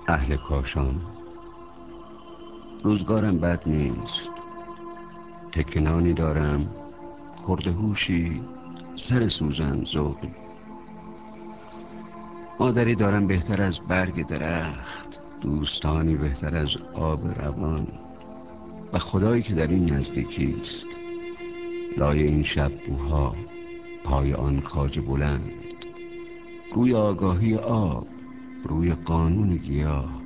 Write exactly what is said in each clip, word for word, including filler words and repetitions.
اهل کاشان. روزگارم بد نیست، تکنانی دارم، خورده هوشی، سر سوزن ذوقی. مادری دارم بهتر از برگ درخت، دوستانی بهتر از آب روان، و خدایی که در این نزدیکی است. لای این شب بوها، پای آن کاج بلند، روی آگاهی آب، روی قانون گیاه.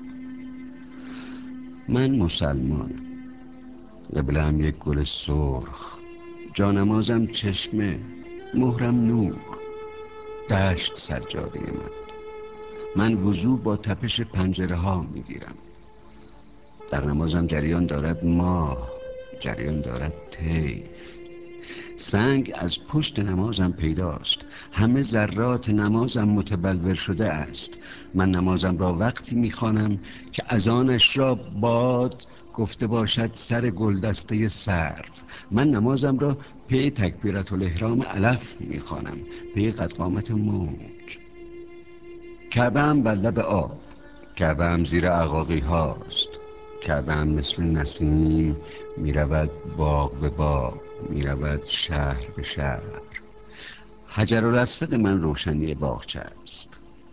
من مسلمانم، قبله‌ام یک گل سرخ، جانمازم چشمه، مهرم نور، دشت سجاده من. من وضو با تپش پنجره ها میگیرم. در نمازم جریان دارد ماه، جریان دارد طیف. سنگ از پشت نمازم پیداست، همه ذرات نمازم متبلور شده است. من نمازم را وقتی میخوانم که اذانش را باد گفته باشد سر گلدسته سرو. من نمازم را پی تکبیرت الاحرام علف میخوانم، پی قد قامت موج. کعبه ام بر لب آب، کعبه ام زیر عقاقی هاست، کعبه ام مثل نسیم میرود باغ به باغ، میرود شهر به شهر. حجرالاسود من روشنی باغچه است.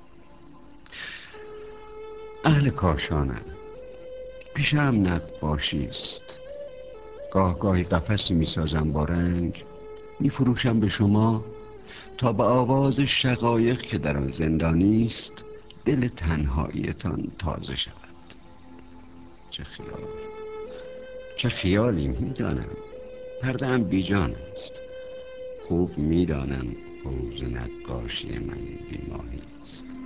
اهل کاشانم، پیشم نقاشی است. گاه گاهی قفسی میسازم با رنگ، میفروشم به شما تا به آواز شقایق که در آن زندانی است دل تنهاییتان تازه شود. چه خیال، چه خیالی. میدانم پرده ام بیجان است، خوب میدانم حوض نقاشی من بیماهی است.